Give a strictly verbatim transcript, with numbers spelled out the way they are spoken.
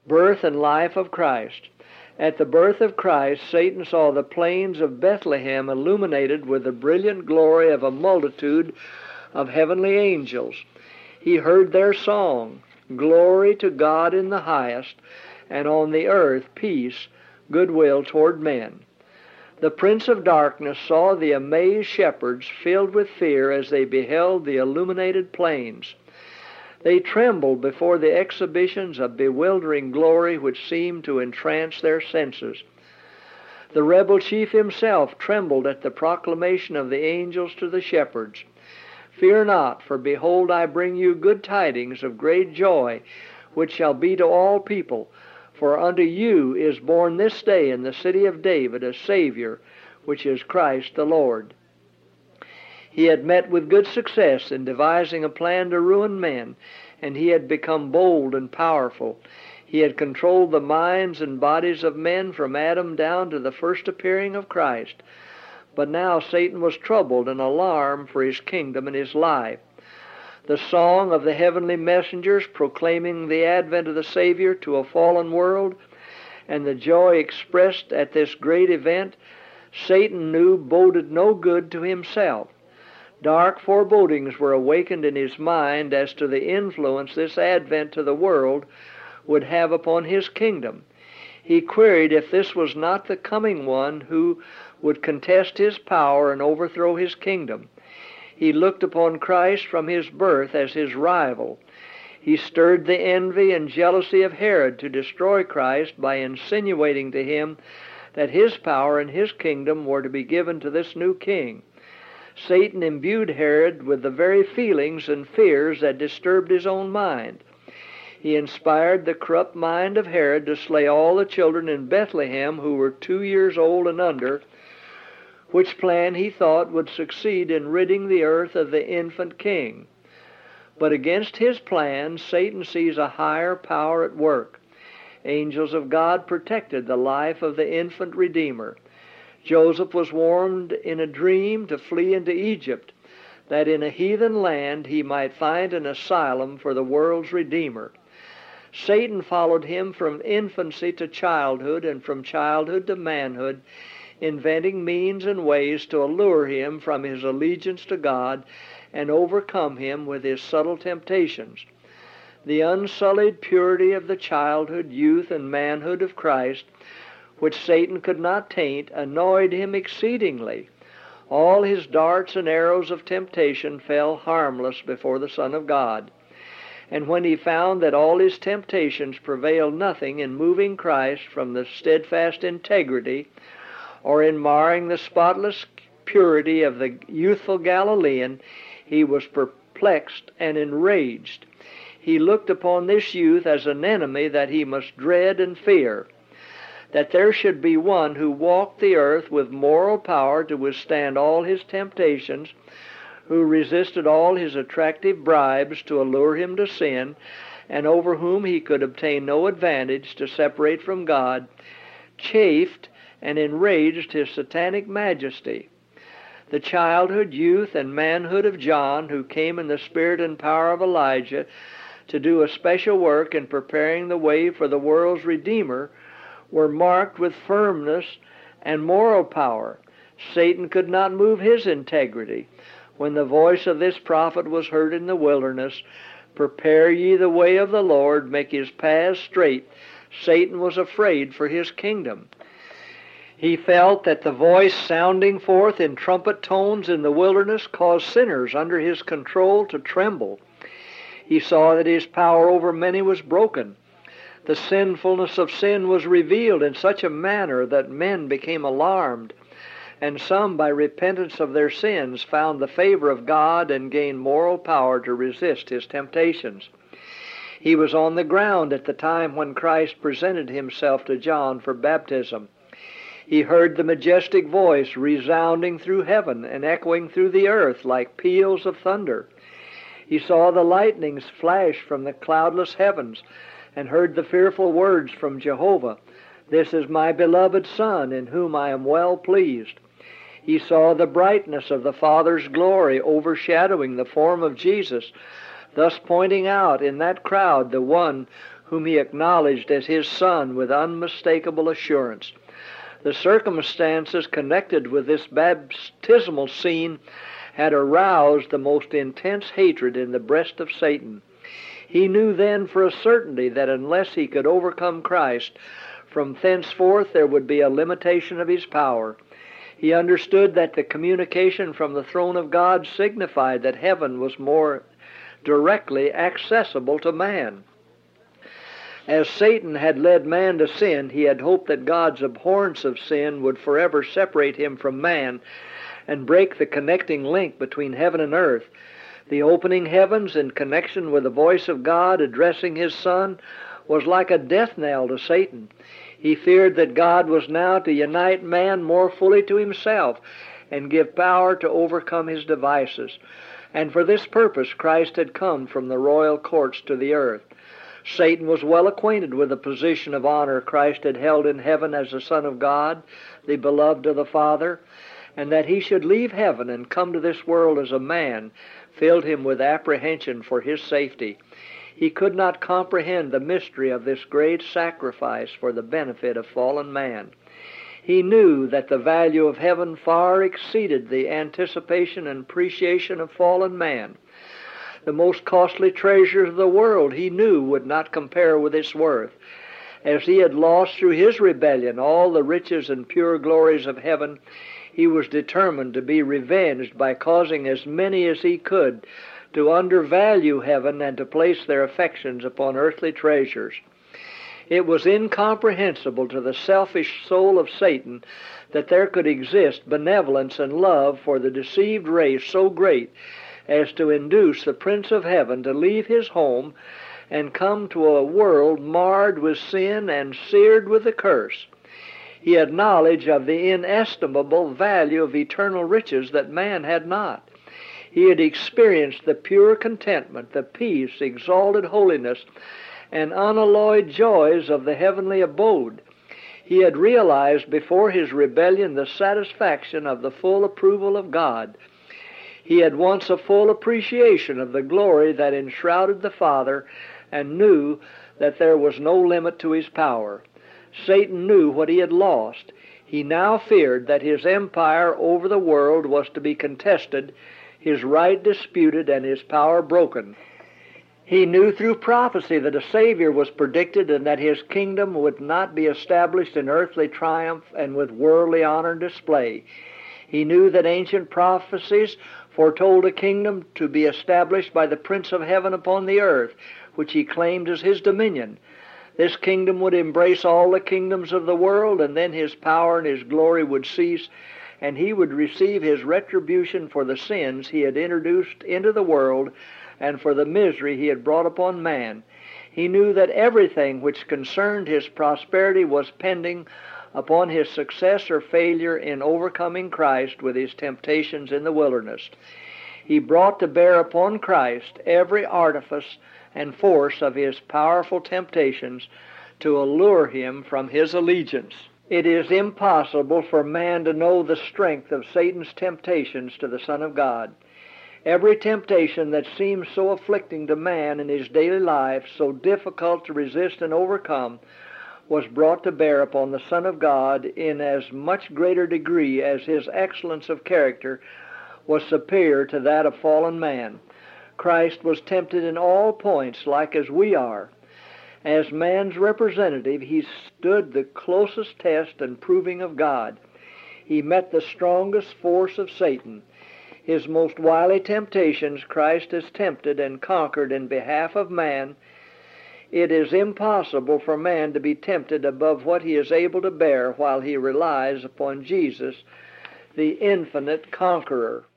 Birth and life of Christ. At the birth of Christ, Satan saw the plains of Bethlehem illuminated with the brilliant glory of a multitude of heavenly angels. He heard their song, "Glory to God in the highest, and on the earth peace, goodwill toward men." The prince of darkness saw the amazed shepherds filled with fear as they beheld the illuminated plains. They trembled before the exhibitions of bewildering glory which seemed to entrance their senses. The rebel chief himself trembled at the proclamation of the angels to the shepherds. "Fear not, for behold, I bring you good tidings of great joy, which shall be to all people. For unto you is born this day in the city of David a Savior, which is Christ the Lord." He had met with good success in devising a plan to ruin men, and he had become bold and powerful. He had controlled the minds and bodies of men from Adam down to the first appearing of Christ. But now Satan was troubled and alarmed for his kingdom and his life. The song of the heavenly messengers proclaiming the advent of the Savior to a fallen world, and the joy expressed at this great event, Satan knew boded no good to himself. Dark forebodings were awakened in his mind as to the influence this advent to the world would have upon his kingdom. He queried if this was not the coming one who would contest his power and overthrow his kingdom. He looked upon Christ from his birth as his rival. He stirred the envy and jealousy of Herod to destroy Christ by insinuating to him that his power and his kingdom were to be given to this new king. Satan imbued Herod with the very feelings and fears that disturbed his own mind. He inspired the corrupt mind of Herod to slay all the children in Bethlehem who were two years old and under, which plan he thought would succeed in ridding the earth of the infant king. But against his plan, Satan sees a higher power at work. Angels of God protected the life of the infant Redeemer. Joseph was warned in a dream to flee into Egypt, that in a heathen land he might find an asylum for the world's Redeemer. Satan followed him from infancy to childhood, and from childhood to manhood, inventing means and ways to allure him from his allegiance to God and overcome him with his subtle temptations. The unsullied purity of the childhood, youth, and manhood of Christ, which Satan could not taint, annoyed him exceedingly. All his darts and arrows of temptation fell harmless before the Son of God. And when he found that all his temptations prevailed nothing in moving Christ from the steadfast integrity or in marring the spotless purity of the youthful Galilean, he was perplexed and enraged. He looked upon this youth as an enemy that he must dread and fear. That there should be one who walked the earth with moral power to withstand all his temptations, who resisted all his attractive bribes to allure him to sin, and over whom he could obtain no advantage to separate from God, chafed and enraged his satanic majesty. The childhood, youth, and manhood of John, who came in the spirit and power of Elijah to do a special work in preparing the way for the world's Redeemer, were marked with firmness and moral power. Satan could not move his integrity. When the voice of this prophet was heard in the wilderness, "Prepare ye the way of the Lord, make his paths straight," Satan was afraid for his kingdom. He felt that the voice sounding forth in trumpet tones in the wilderness caused sinners under his control to tremble. He saw that his power over many was broken. The sinfulness of sin was revealed in such a manner that men became alarmed, and some, by repentance of their sins, found the favor of God and gained moral power to resist his temptations. He was on the ground at the time when Christ presented himself to John for baptism. He heard the majestic voice resounding through heaven and echoing through the earth like peals of thunder. He saw the lightnings flash from the cloudless heavens and heard the fearful words from Jehovah, "This is my beloved Son, in whom I am well pleased." He saw the brightness of the Father's glory overshadowing the form of Jesus, thus pointing out in that crowd the one whom he acknowledged as his Son with unmistakable assurance. The circumstances connected with this baptismal scene had aroused the most intense hatred in the breast of Satan. He knew then for a certainty that unless he could overcome Christ, from thenceforth there would be a limitation of his power. He understood that the communication from the throne of God signified that heaven was more directly accessible to man. As Satan had led man to sin, he had hoped that God's abhorrence of sin would forever separate him from man and break the connecting link between heaven and earth. The opening heavens in connection with the voice of God addressing his Son was like a death knell to Satan. He feared that God was now to unite man more fully to himself and give power to overcome his devices. And for this purpose Christ had come from the royal courts to the earth. Satan was well acquainted with the position of honor Christ had held in heaven as the Son of God, the beloved of the Father, and that he should leave heaven and come to this world as a man filled him with apprehension for his safety. He could not comprehend the mystery of this great sacrifice for the benefit of fallen man. He knew that the value of heaven far exceeded the anticipation and appreciation of fallen man. The most costly treasures of the world he knew would not compare with its worth. As he had lost through his rebellion all the riches and pure glories of heaven, he was determined to be revenged by causing as many as he could to undervalue heaven and to place their affections upon earthly treasures. It was incomprehensible to the selfish soul of Satan that there could exist benevolence and love for the deceived race so great as to induce the Prince of Heaven to leave his home and come to a world marred with sin and seared with the curse. He had knowledge of the inestimable value of eternal riches that man had not. He had experienced the pure contentment, the peace, exalted holiness, and unalloyed joys of the heavenly abode. He had realized before his rebellion the satisfaction of the full approval of God. He had once a full appreciation of the glory that enshrouded the Father and knew that there was no limit to his power. Satan knew what he had lost. He now feared that his empire over the world was to be contested, his right disputed, and his power broken. He knew through prophecy that a Savior was predicted and that his kingdom would not be established in earthly triumph and with worldly honor and display. He knew that ancient prophecies foretold a kingdom to be established by the Prince of Heaven upon the earth, which he claimed as his dominion. This kingdom would embrace all the kingdoms of the world, and then his power and his glory would cease, and he would receive his retribution for the sins he had introduced into the world and for the misery he had brought upon man. He knew that everything which concerned his prosperity was pending upon his success or failure in overcoming Christ with his temptations in the wilderness. He brought to bear upon Christ every artifice and force of his powerful temptations to allure him from his allegiance. It is impossible for man to know the strength of Satan's temptations to the Son of God. Every temptation that seems so afflicting to man in his daily life, so difficult to resist and overcome, was brought to bear upon the Son of God in as much greater degree as his excellence of character was superior to that of fallen man. Christ was tempted in all points like as we are. As man's representative, he stood the closest test and proving of God. He met the strongest force of Satan. His most wily temptations Christ has tempted and conquered in behalf of man. It is impossible for man to be tempted above what he is able to bear while he relies upon Jesus, the infinite conqueror.